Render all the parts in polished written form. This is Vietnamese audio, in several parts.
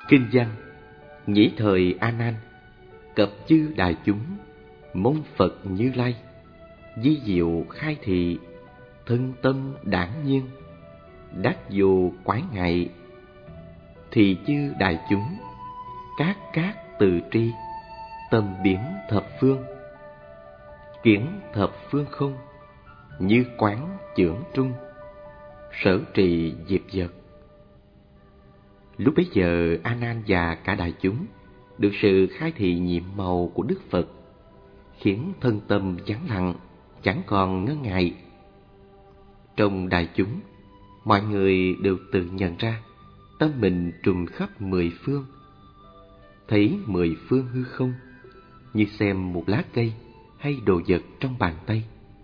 Kinh văn: Nhĩ thời A Nan, cập chư đại chúng, mong Phật Như Lai, di diệu khai thị, thân tâm đãng nhiên, đắc vô quái ngại. Thì chư đại chúng, cát từ tri, tâm biến thập phương, kiến thập phương không, như quán chưởng trung, sở trì diệp vật. Lúc bấy giờ, A Nan và cả đại chúng được sự khai thị nhiệm màu của Đức Phật, khiến thân tâm vắng lặng, chẳng còn ngơ ngại. Trong đại chúng, mọi người đều tự nhận ra tâm mình trùm khắp mười phương, thấy mười phương hư không như xem một lá cây hay đồ vật trong bàn tay.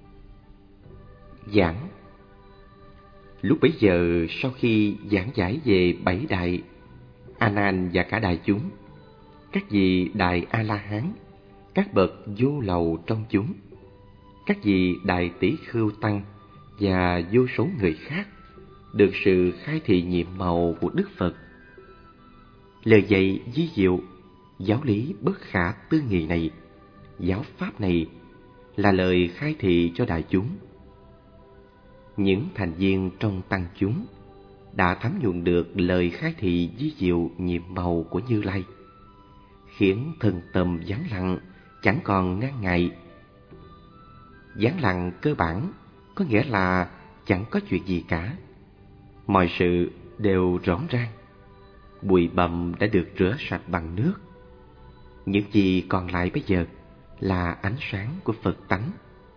Giảng: Lúc bấy giờ, sau khi giảng giải về bảy đại, A Nan và cả đại chúng, các vị đại A La Hán, các bậc vô lầu trong chúng, các vị đại tỷ khưu tăng và vô số người khác được sự khai thị nhiệm màu của Đức Phật. Lời dạy vi diệu, giáo lý bất khả tư nghị này, giáo pháp này là lời khai thị cho đại chúng. Những thành viên trong tăng chúng đã thấm nhuần được lời khai thị vi diệu nhiệm màu của Như Lai, khiến thân tâm vắng lặng, chẳng còn ngăn ngại. Vắng lặng cơ bản có nghĩa là chẳng có chuyện gì cả, mọi sự đều rõ ràng, bụi bặm đã được rửa sạch bằng nước. Những gì còn lại bây giờ là ánh sáng của Phật tánh.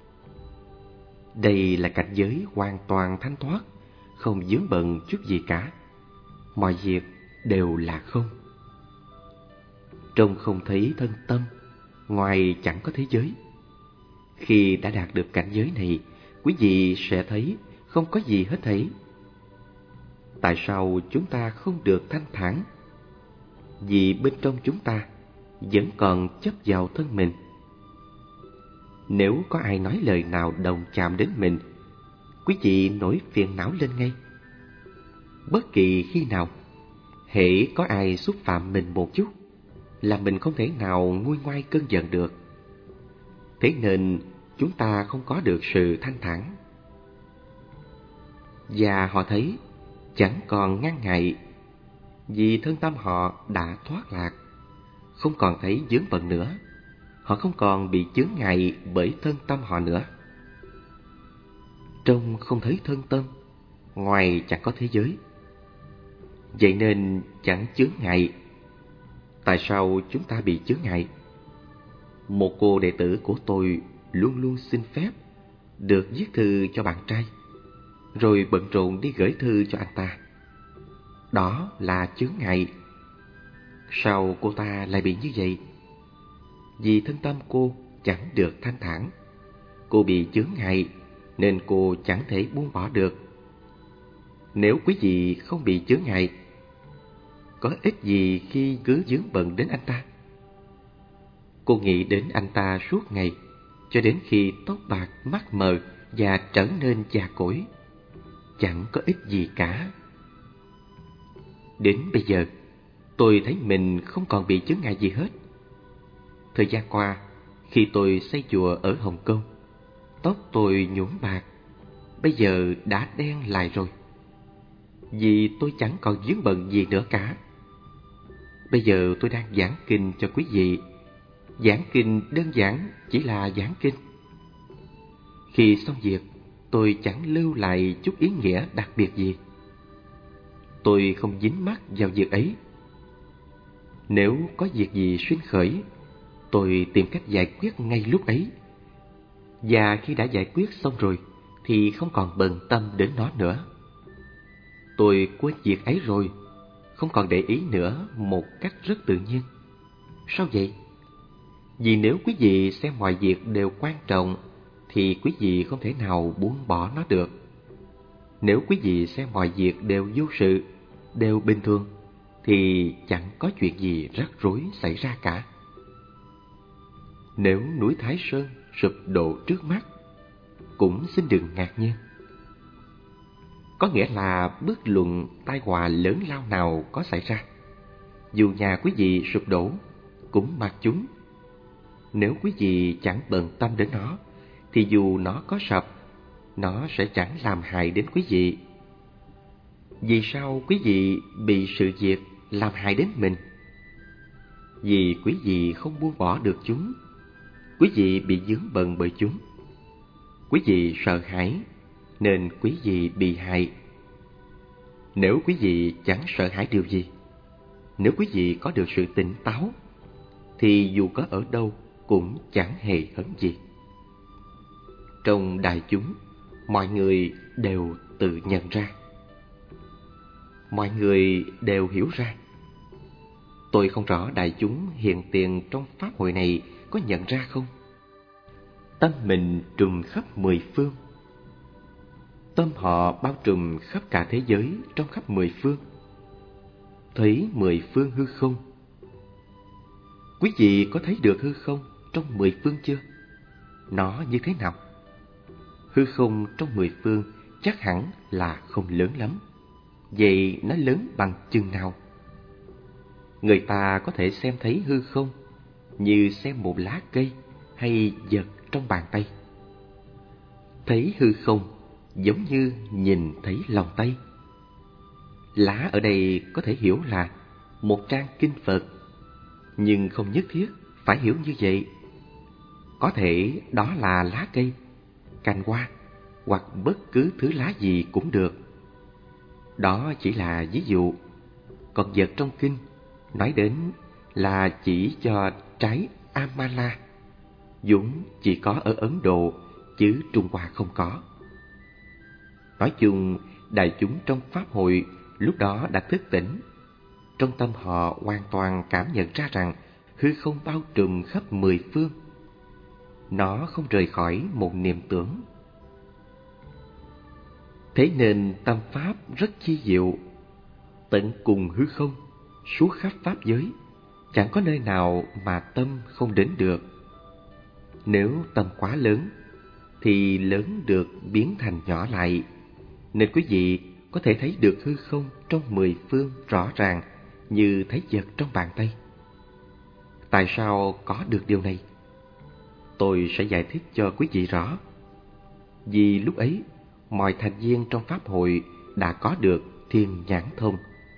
Đây là cảnh giới hoàn toàn thanh thoát, không vướng bận chút gì cả, mọi việc đều là không. Trông không thấy thân tâm, ngoài chẳng có thế giới. Khi đã đạt được cảnh giới này, quý vị sẽ thấy không có gì hết thảy. Tại sao chúng ta không được thanh thản? Vì bên trong chúng ta vẫn còn chấp vào thân mình. Nếu có ai nói lời nào đồng chạm đến mình, quý vị nổi phiền não lên ngay. Bất kỳ khi nào, hễ có ai xúc phạm mình một chút, là mình không thể nào nguôi ngoai cơn giận được. Thế nên chúng ta không có được sự thanh thản. Và họ thấy chẳng còn ngăn ngại, vì thân tâm họ đã thoát lạc, không còn thấy vướng bận nữa. Họ không còn bị chướng ngại bởi thân tâm họ nữa. Trông không thấy thân tâm, ngoài chẳng có thế giới. Vậy nên chẳng chướng ngại. Tại sao chúng ta bị chướng ngại? Một cô đệ tử của tôi luôn luôn xin phép được viết thư cho bạn trai, rồi bận rộn đi gửi thư cho anh ta. Đó là chướng ngại. Sao cô ta lại bị như vậy? Vì thân tâm cô chẳng được thanh thản. Cô bị chướng ngại nên cô chẳng thể buông bỏ được. Nếu quý vị không bị chướng ngại, có ích gì khi cứ vướng bận đến anh ta? Cô nghĩ đến anh ta suốt ngày, cho đến khi tóc bạc, mắt mờ và trở nên già cỗi. Chẳng có ích gì cả. Đến bây giờ, tôi thấy mình không còn bị chướng ngại gì hết. Thời gian qua, khi tôi xây chùa ở Hồng Kông, tóc tôi nhuộm bạc, bây giờ đã đen lại rồi. Vì tôi chẳng còn vướng bận gì nữa cả. Bây giờ tôi đang giảng kinh cho quý vị. Giảng kinh đơn giản chỉ là giảng kinh. Khi xong việc, tôi chẳng lưu lại chút ý nghĩa đặc biệt gì. Tôi không dính mắc vào việc ấy. Nếu có việc gì sinh khởi, tôi tìm cách giải quyết ngay lúc ấy. Và khi đã giải quyết xong rồi, thì không còn bận tâm đến nó nữa. Tôi quên việc ấy rồi, không còn để ý nữa một cách rất tự nhiên. Sao vậy? Vì nếu quý vị xem mọi việc đều quan trọng, thì quý vị không thể nào buông bỏ nó được. Nếu quý vị xem mọi việc đều vô sự, đều bình thường, thì chẳng có chuyện gì rắc rối xảy ra cả. Nếu núi Thái Sơn sụp đổ trước mắt, cũng xin đừng ngạc nhiên. Có nghĩa là bất luận tai họa lớn lao nào có xảy ra, Dù nhà quý vị sụp đổ, cũng mặc chúng. Nếu quý vị chẳng bận tâm đến nó, thì dù nó có sập, nó sẽ chẳng làm hại đến quý vị. Vì sao quý vị bị sự việc làm hại đến mình? Vì quý vị không buông bỏ được chúng. Quý vị bị vướng bận bởi chúng. Quý vị sợ hãi, nên quý vị bị hại. Nếu quý vị chẳng sợ hãi điều gì, nếu quý vị có được sự tỉnh táo, thì dù có ở đâu cũng chẳng hề hấn gì. Trong đại chúng, mọi người đều tự nhận ra. Mọi người đều hiểu ra. Tôi không rõ đại chúng hiện tiền trong pháp hội này có nhận ra không? Tâm mình trùm khắp mười phương. Tâm họ bao trùm khắp cả thế giới trong khắp mười phương. Thấy mười phương hư không. Quý vị có thấy được hư không trong mười phương chưa? Nó như thế nào? Hư không trong mười phương chắc hẳn là không lớn lắm. Vậy nó lớn bằng chừng nào? Người ta có thể xem thấy hư không như xem một lá cây hay vật trong bàn tay. Thấy hư không giống như nhìn thấy lòng tay. Lá ở đây có thể hiểu là một trang kinh Phật, nhưng không nhất thiết phải hiểu như vậy. Có thể đó là lá cây, cành hoa hoặc bất cứ thứ lá gì cũng được. Đó chỉ là ví dụ. Còn vật trong kinh nói đến là chỉ cho trái Amala, vốn chỉ có ở Ấn Độ chứ Trung Hoa không có. Nói chung, đại chúng trong pháp hội lúc đó đã thức tỉnh. Trong tâm họ hoàn toàn cảm nhận ra rằng hư không bao trùm khắp mười phương. Nó không rời khỏi một niệm tưởng. Thế nên tâm pháp rất chi diệu, tận cùng hư không, suốt khắp pháp giới, chẳng có nơi nào mà tâm không đến được. Nếu tâm quá lớn, thì lớn được biến thành nhỏ lại, nên quý vị có thể thấy được hư không trong mười phương rõ ràng như thấy vật trong bàn tay. Tại sao có được điều này? Tôi sẽ giải thích cho quý vị rõ. Vì lúc ấy, mọi thành viên trong pháp hội đã có được thiên nhãn thông.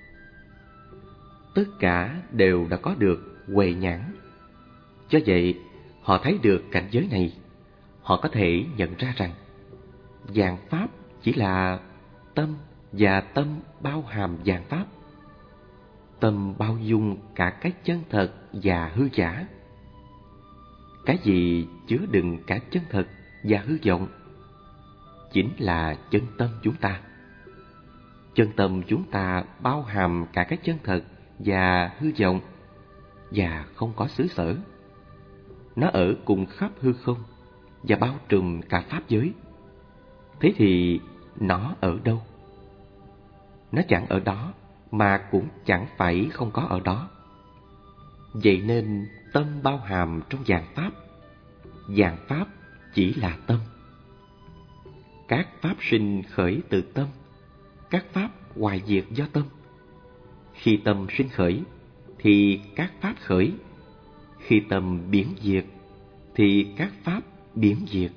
Tất cả đều đã có được huệ nhãn. Do vậy, họ thấy được cảnh giới này. Họ có thể nhận ra rằng vạn pháp chỉ là tâm, và tâm bao hàm vạn pháp. Tâm bao dung cả cái chân thật và hư giả. Cái gì chứa đựng cả chân thật và hư vọng? Chính là chân tâm chúng ta. Chân tâm chúng ta bao hàm cả cái chân thật và hư vọng, và không có xứ sở. Nó ở cùng khắp hư không và bao trùm cả pháp giới. Thế thì nó ở đâu? Nó chẳng ở đó, mà cũng chẳng phải không có ở đó. Vậy nên tâm bao hàm trong vạn pháp. Vạn pháp chỉ là tâm. Các pháp sinh khởi từ tâm, các pháp hoại diệt do tâm. Khi tâm sinh khởi, thì các pháp khởi. Khi tâm biến diệt, thì các pháp biến diệt.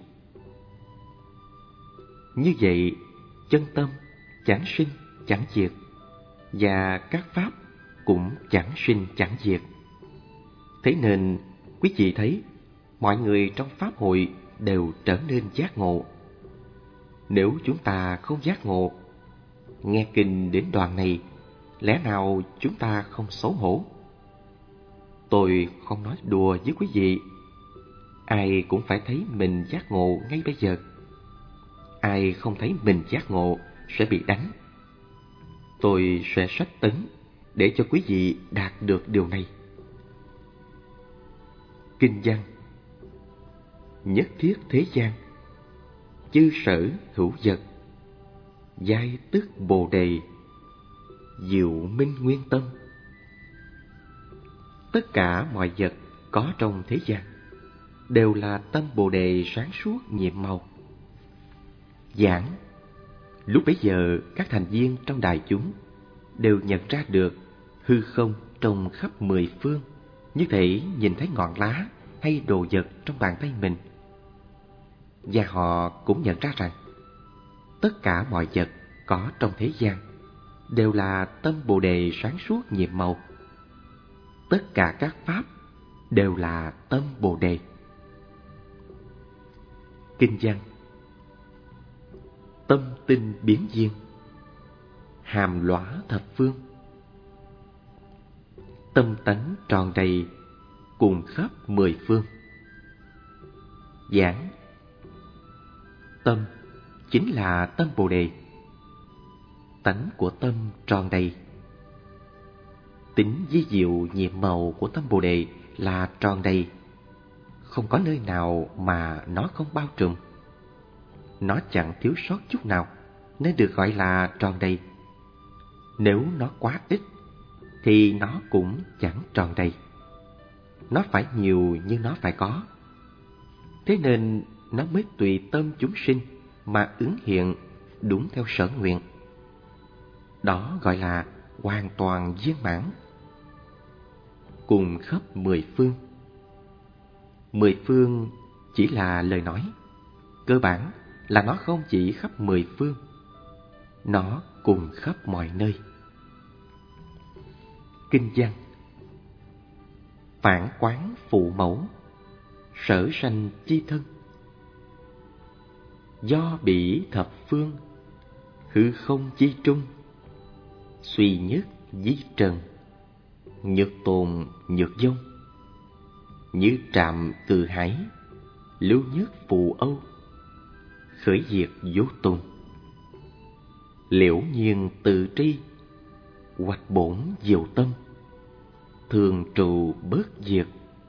Như vậy, chân tâm chẳng sinh chẳng diệt, và các pháp cũng chẳng sinh chẳng diệt. Thế nên, quý vị thấy, mọi người trong pháp hội đều trở nên giác ngộ. Nếu chúng ta không giác ngộ, nghe kinh đến đoạn này, lẽ nào chúng ta không xấu hổ? Tôi không nói đùa với quý vị. Ai cũng phải thấy mình giác ngộ ngay bây giờ. Ai không thấy mình giác ngộ sẽ bị đánh. Tôi sẽ sách tấn để cho quý vị đạt được điều này. Kinh văn: nhất thiết thế gian, chư sở hữu vật, giai tức bồ đề, diệu minh nguyên tâm. Tất cả mọi vật có trong thế gian đều là tâm bồ đề sáng suốt nhiệm màu. Giảng: lúc bấy giờ các thành viên trong đại chúng đều nhận ra được hư không trong khắp mười phương, như thể nhìn thấy ngọn lá hay đồ vật trong bàn tay mình. Và họ cũng nhận ra rằng tất cả mọi vật có trong thế gian đều là tâm Bồ Đề sáng suốt nhiệm màu. Tất cả các pháp đều là tâm Bồ Đề. Kinh văn: tâm tinh biến duyên, hàm lõa thập phương. Tâm tánh tròn đầy cùng khắp mười phương. Giảng: tâm chính là tâm Bồ Đề. Tánh của tâm tròn đầy. Tính vi diệu nhiệm màu của tâm Bồ Đề là tròn đầy, không có nơi nào mà nó không bao trùm. Nó chẳng thiếu sót chút nào nên được gọi là tròn đầy. Nếu nó quá ít thì nó cũng chẳng tròn đầy. Nó phải nhiều nhưng nó phải có. Thế nên nó mới tùy tâm chúng sinh mà ứng hiện đúng theo sở nguyện. Đó gọi là hoàn toàn viên mãn. Cùng khắp mười phương. Mười phương chỉ là lời nói. Cơ bản là nó không chỉ khắp mười phương, nó cùng khắp mọi nơi. Kinh văn: phản quán phụ mẫu, sở sanh chi thân. Do bỉ thập phương, hư không chi trung. Suy nhất dí trần, nhược tồn nhược vong. Như trạm từ hải, lưu nhất phù âu. Khởi diệt vô tùng, liễu nhiên tự tri. Hoạch bổn diệu tâm, thường trụ bớt diệt.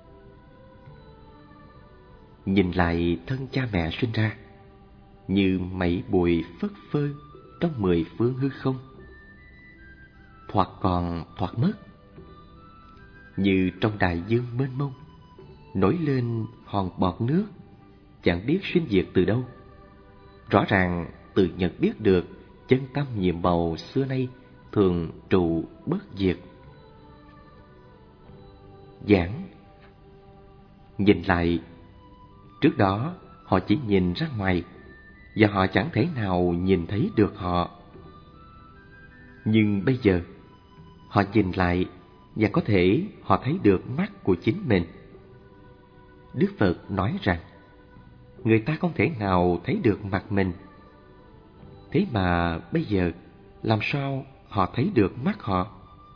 Nhìn lại thân cha mẹ sinh ra, như mảy bụi phất phơ trong mười phương hư không, thoạt còn thoạt mất. Như trong đại dương mênh mông, nổi lên hòn bọt nước, chẳng biết sinh diệt từ đâu. Rõ ràng tự nhận biết được chân tâm nhiệm màu xưa nay thường trụ bất diệt. Giảng: nhìn lại, trước đó họ chỉ nhìn ra ngoài và họ chẳng thể nào nhìn thấy được họ. Nhưng bây giờ họ nhìn lại và có thể họ thấy được mắt của chính mình. Đức Phật nói rằng người ta không thể nào thấy được mặt mình. Thế mà bây giờ làm sao họ thấy được mắt họ?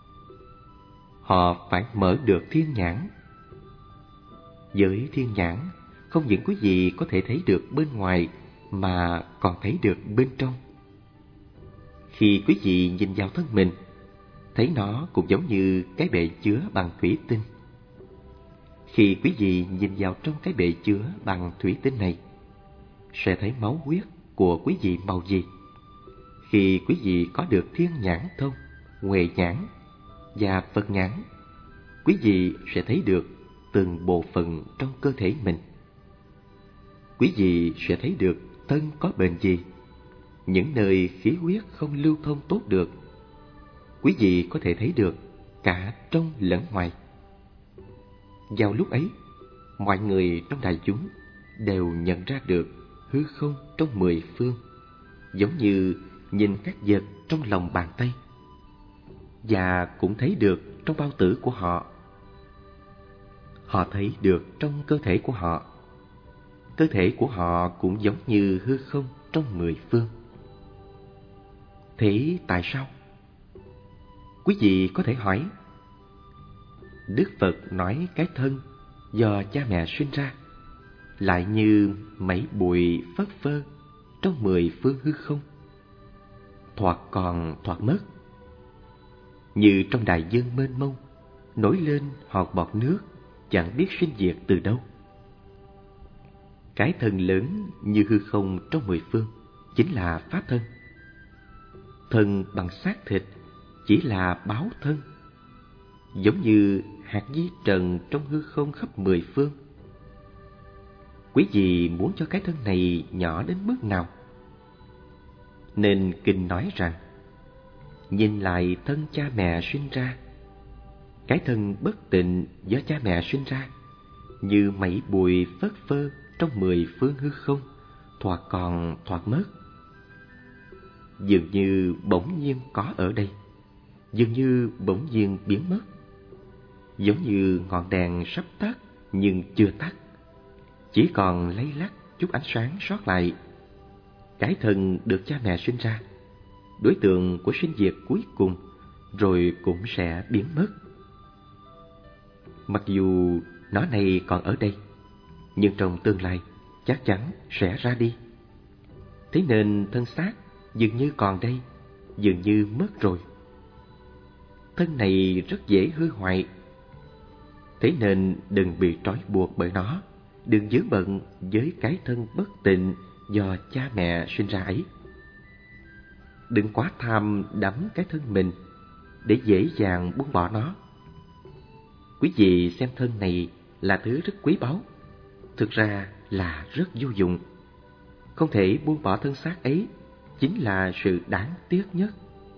Họ phải mở được thiên nhãn. Với thiên nhãn, không những quý vị có thể thấy được bên ngoài mà còn thấy được bên trong. Khi quý vị nhìn vào thân mình, thấy nó cũng giống như cái bể chứa bằng thủy tinh. Khi quý vị nhìn vào trong cái bể chứa bằng thủy tinh này, sẽ thấy máu huyết của quý vị màu gì. Khi quý vị có được thiên nhãn thông, huệ nhãn và Phật nhãn, quý vị sẽ thấy được từng bộ phận trong cơ thể mình. Quý vị sẽ thấy được thân có bệnh gì, những nơi khí huyết không lưu thông tốt được. Quý vị có thể thấy được cả trong lẫn ngoài. Vào lúc ấy, mọi người trong đại chúng đều nhận ra được hư không trong mười phương, giống như nhìn các vật trong lòng bàn tay, và cũng thấy được trong bao tử của họ. Họ thấy được trong cơ thể của họ. Cơ thể của họ cũng giống như hư không trong mười phương. Thế tại sao? Quý vị có thể hỏi. Đức Phật nói cái thân do cha mẹ sinh ra lại như mảy bụi phất phơ trong mười phương hư không, thoạt còn thoạt mất. Như trong đại dương mênh mông, nổi lên hòn bọt nước, chẳng biết sinh diệt từ đâu. Cái thân lớn như hư không trong mười phương chính là pháp thân. Thân bằng xác thịt chỉ là báo thân, giống như hạt di trần trong hư không khắp mười phương. Quý vị muốn cho cái thân này nhỏ đến mức nào? Nên kinh nói rằng, nhìn lại thân cha mẹ sinh ra, Cái thân bất tịnh do cha mẹ sinh ra, như mảy bụi phất phơ trong 10 phương hư không, thoạt còn thoạt mất. Dường như bỗng nhiên có ở đây, dường như bỗng nhiên biến mất. Giống như ngọn đèn sắp tắt nhưng chưa tắt, chỉ còn lay lắt chút ánh sáng sót lại. Cái thân được cha mẹ sinh ra, đối tượng của sinh diệt cuối cùng, rồi cũng sẽ biến mất. Mặc dù nó này còn ở đây, nhưng trong tương lai chắc chắn sẽ ra đi. Thế nên thân xác dường như còn đây, dường như mất rồi. Thân này rất dễ hư hoại, thế nên đừng bị trói buộc bởi nó, đừng vướng bận với cái thân bất tịnh do cha mẹ sinh ra ấy. Đừng quá tham đắm cái thân mình để dễ dàng buông bỏ nó. Quý vị xem thân này là thứ rất quý báu, thực ra là rất vô dụng. Không thể buông bỏ thân xác ấy chính là sự đáng tiếc nhất.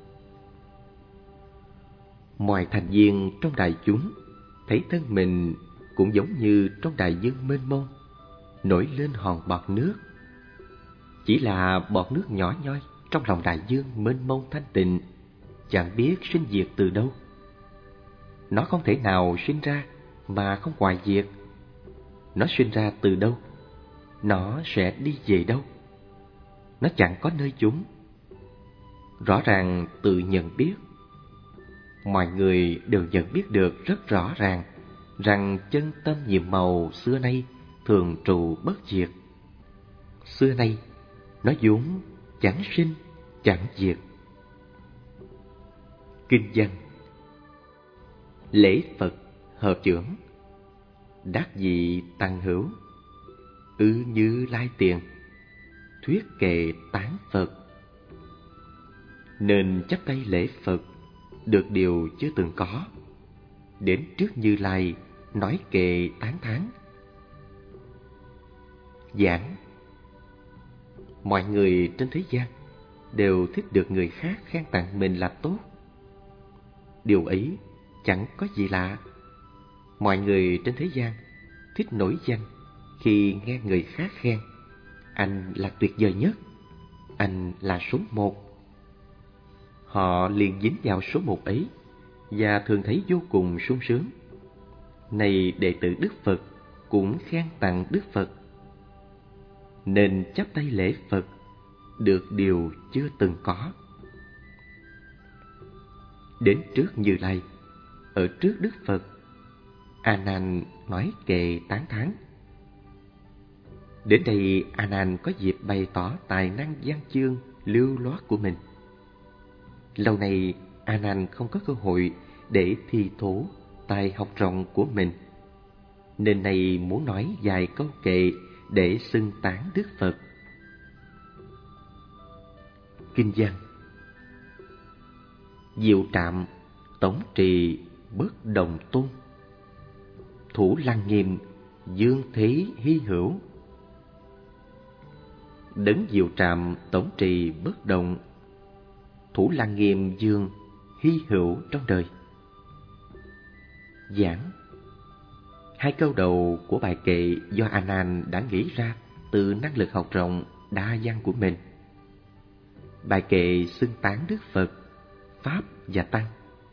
Mọi thành viên trong đại chúng thấy thân mình cũng giống như trong đại dương mênh mông, nổi lên hòn bọt nước. Chỉ là bọt nước nhỏ nhoi trong lòng đại dương mênh mông thanh tịnh, chẳng biết sinh diệt từ đâu. Nó không thể nào sinh ra mà không hoại diệt. Nó sinh ra từ đâu, nó sẽ đi về đâu. Nó chẳng có nơi chốn. Rõ ràng tự nhận biết. Mọi người đều nhận biết được rất rõ ràng rằng chân tâm nhiệm màu xưa nay thường trụ bất diệt. Xưa nay nó vốn chẳng sinh chẳng diệt. Kinh văn: lễ Phật hợp trưởng, đắc dị tăng hữu, ư Như Lai tiền, thuyết kệ tán Phật. Nên chắp tay lễ Phật được điều chưa từng có, đến trước Như Lai nói kệ tán thán. Giảng: mọi người trên thế gian đều thích được người khác khen tặng mình là tốt. Điều ấy chẳng có gì lạ. Mọi người trên thế gian thích nổi danh khi nghe người khác khen: anh là tuyệt vời nhất, anh là số một. Họ liền dính vào số một ấy và thường thấy vô cùng sung sướng. Này đệ tử Đức Phật cũng khen tặng Đức Phật. Nên chắp tay lễ Phật được điều chưa từng có. Đến trước Như Lai, ở trước Đức Phật, A Nan nói kệ tán thán. Đến đây A Nan có dịp bày tỏ tài năng văn chương lưu loát của mình. Lâu nay A Nan không có cơ hội để thi thố tài học rộng của mình, nên nay muốn nói vài câu kệ để xưng tán Đức Phật. Kinh văn: diệu trạm tổng trì bất đồng tôn, thủ lăng nghiêm dương thế hy hữu. Đấng diệu trạm tổng trì bất động, thủ lăng nghiêm dương hy hữu trong đời. Giảng: hai câu đầu của bài kệ do A Nan đã nghĩ ra từ năng lực học rộng đa văn của mình. Bài kệ xưng tán Đức Phật, Pháp và Tăng.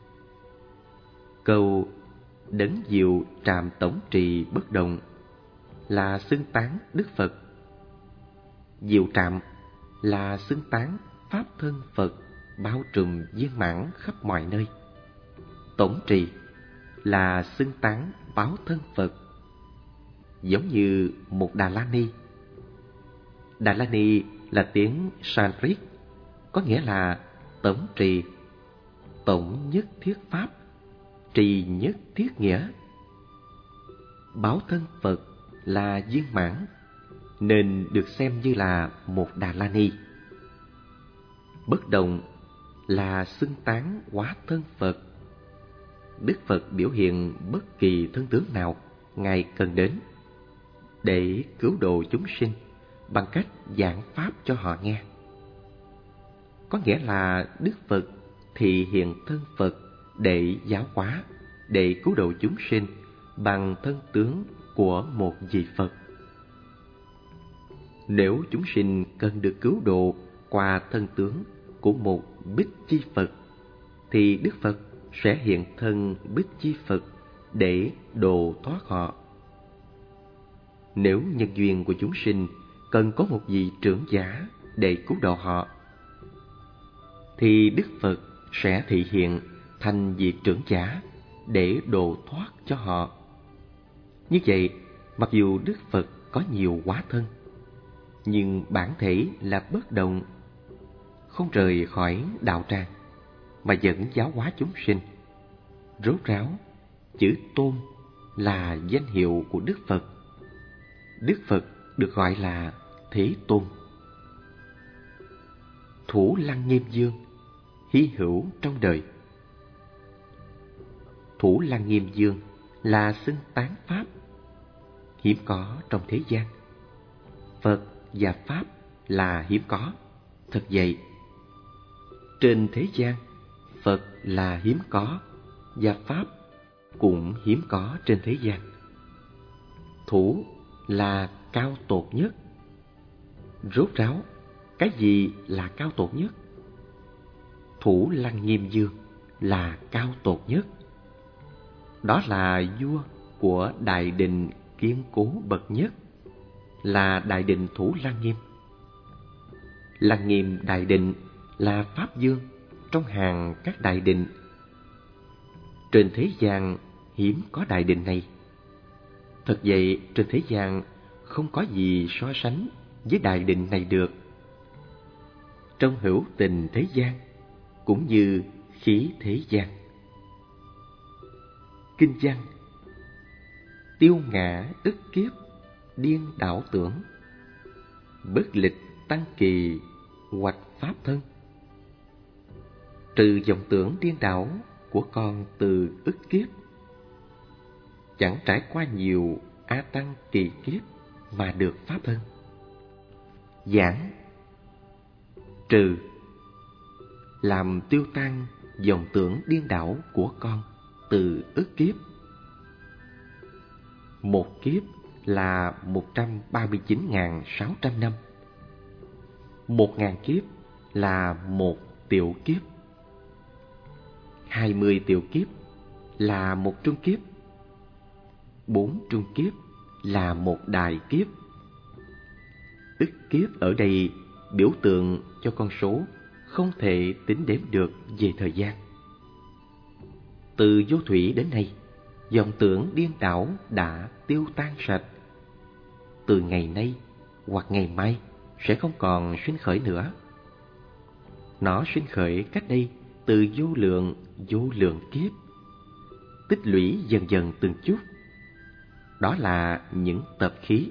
Câu đấng diệu trạm tổng trì bất động là xưng tán Đức Phật. Diệu trạm là xưng tán Pháp thân Phật bao trùm viên mãn khắp mọi nơi. Tổng trì là xưng tán báo thân Phật, giống như một Đà La Ni. Đà La Ni là tiếng Sanskrit, có nghĩa là tổng trì, tổng nhất thiết pháp, trì nhất thiết nghĩa. Báo thân Phật là viên mãn, nên được xem như là một Đà La Ni. Bất động là xưng tán hóa thân Phật. Đức Phật biểu hiện bất kỳ thân tướng nào Ngài cần đến để cứu độ chúng sinh bằng cách giảng pháp cho họ nghe. Có nghĩa là Đức Phật thì hiện thân Phật để giáo hóa, để cứu độ chúng sinh bằng thân tướng của một vị Phật. Nếu chúng sinh cần được cứu độ qua thân tướng của một Bích Chi Phật, thì Đức Phật sẽ hiện thân Bích Chi Phật để độ thoát họ. Nếu nhân duyên của chúng sinh cần có một vị trưởng giả để cứu độ họ, thì Đức Phật sẽ thị hiện thành vị trưởng giả để độ thoát cho họ. Như vậy, mặc dù Đức Phật có nhiều hóa thân, nhưng bản thể là bất động, không rời khỏi đạo tràng, mà vẫn giáo hóa chúng sinh. Rốt ráo, chữ Tôn là danh hiệu của Đức Phật. Đức Phật được gọi là Thế Tôn. Thủ Lăng Nghiêm Dương, hy hữu trong đời. Thủ Lăng Nghiêm Dương là xưng tán Pháp, hiếm có trong thế gian. Phật và Pháp là hiếm có, thật vậy. Trên thế gian, Phật là hiếm có, và Pháp cũng hiếm có trên thế gian. Thủ là cao tột nhất. Rốt ráo, cái gì là cao tột nhất? Thủ Lăng Nghiêm Dương là cao tột nhất. Đó là vua của đại định kiên cố bậc nhất, là đại định Thủ Lăng Nghiêm. Lăng Nghiêm đại định là Pháp vương trong hàng các đại định. Trên thế gian hiếm có đại định này. Thật vậy, trên thế gian không có gì so sánh với đại định này được. Trong hữu tình thế gian cũng như khí thế gian. Kinh văn: tiêu ngã ức kiếp, điên đảo tưởng, bất lịch tăng kỳ, hoạch pháp thân. Trừ vọng tưởng điên đảo của con từ ức kiếp, chẳng trải qua nhiều a tăng kỳ kiếp mà được pháp thân. Giảng: trừ, làm tiêu tan vọng tưởng điên đảo của con từ ức kiếp. Một kiếp là 139.600 năm. 1.000 kiếp là một tiểu kiếp. 20 tiểu kiếp là một trung kiếp. 4 trung kiếp là một đại kiếp. Ức kiếp ở đây biểu tượng cho con số không thể tính đếm được về thời gian. Từ vô thủy đến nay, vọng tưởng điên đảo đã tiêu tan sạch. Từ ngày nay hoặc ngày mai sẽ không còn sinh khởi nữa. Nó sinh khởi cách đây từ vô lượng kiếp, tích lũy dần dần từng chút. Đó là những tập khí.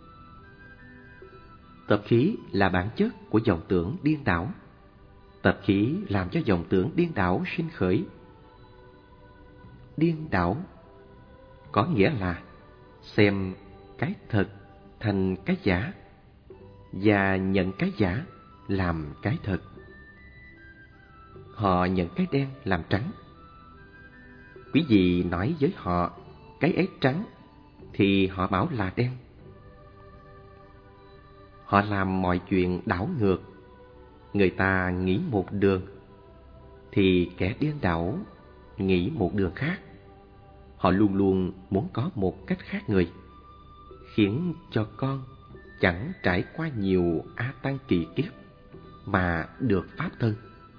Tập khí là bản chất của vọng tưởng điên đảo. Tập khí làm cho vọng tưởng điên đảo sinh khởi. Điên đảo có nghĩa là xem cái thật thành cái giả, và nhận cái giả làm cái thật. Họ nhận cái đen làm trắng. Quý vị nói với họ cái ấy trắng, thì họ bảo là đen. Họ làm mọi chuyện đảo ngược. Người ta nghĩ một đường, thì kẻ điên đảo nghĩ một đường khác. Họ luôn luôn muốn có một cách khác người, khiến cho con chẳng trải qua nhiều a tăng kỳ kiếp mà được pháp thân.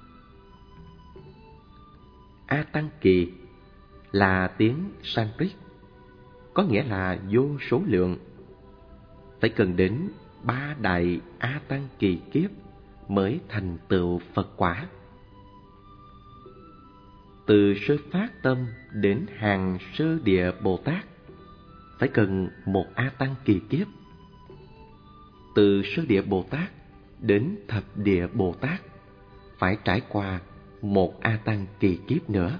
A tăng kỳ là tiếng Sanskrit, có nghĩa là vô số lượng. Phải cần đến 3 đại a tăng kỳ kiếp mới thành tựu Phật quả. Từ sơ phát tâm đến hàng sơ địa Bồ Tát phải cần một a tăng kỳ kiếp. Từ sơ địa Bồ Tát đến thập địa Bồ Tát phải trải qua một a tăng kỳ kiếp nữa.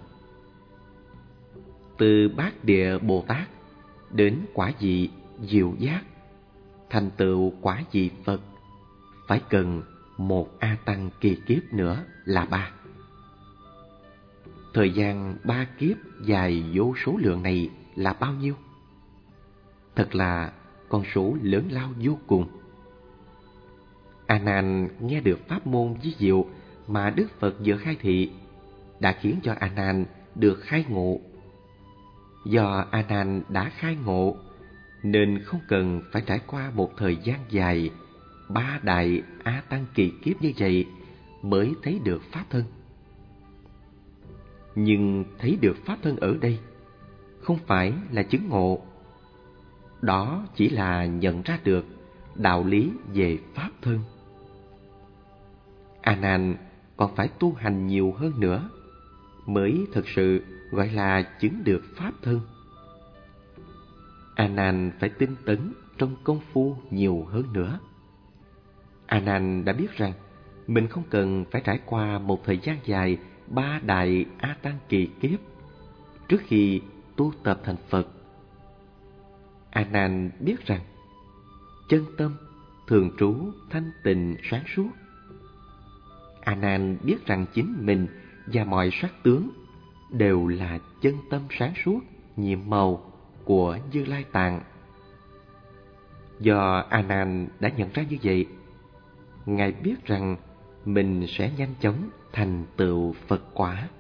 Từ bát địa Bồ Tát đến quả vị diệu giác, thành tựu quả vị Phật phải cần một a tăng kỳ kiếp nữa là 3. thời gian 3 kiếp dài vô số lượng này là bao nhiêu? Thật là con số lớn lao vô cùng. A Nan nghe được pháp môn ví diệu mà Đức Phật vừa khai thị đã khiến cho A Nan được khai ngộ. Do A Nan đã khai ngộ nên không cần phải trải qua một thời gian dài 3 đại A Tăng kỳ kiếp như vậy mới thấy được pháp thân. Nhưng thấy được pháp thân ở đây không phải là chứng ngộ, đó chỉ là nhận ra được đạo lý về pháp thân. A Nan còn phải tu hành nhiều hơn nữa mới thực sự gọi là chứng được pháp thân. A Nan phải tinh tấn trong công phu nhiều hơn nữa. A Nan đã biết rằng mình không cần phải trải qua một thời gian dài 3 đại A Tăng kỳ kiếp trước khi tu tập thành Phật. A Nan biết rằng chân tâm thường trú thanh tịnh sáng suốt. A Nan biết rằng chính mình và mọi sắc tướng đều là chân tâm sáng suốt nhiệm màu của Như Lai Tạng. Do A Nan đã nhận ra như vậy, Ngài biết rằng mình sẽ nhanh chóng thành tựu Phật quả.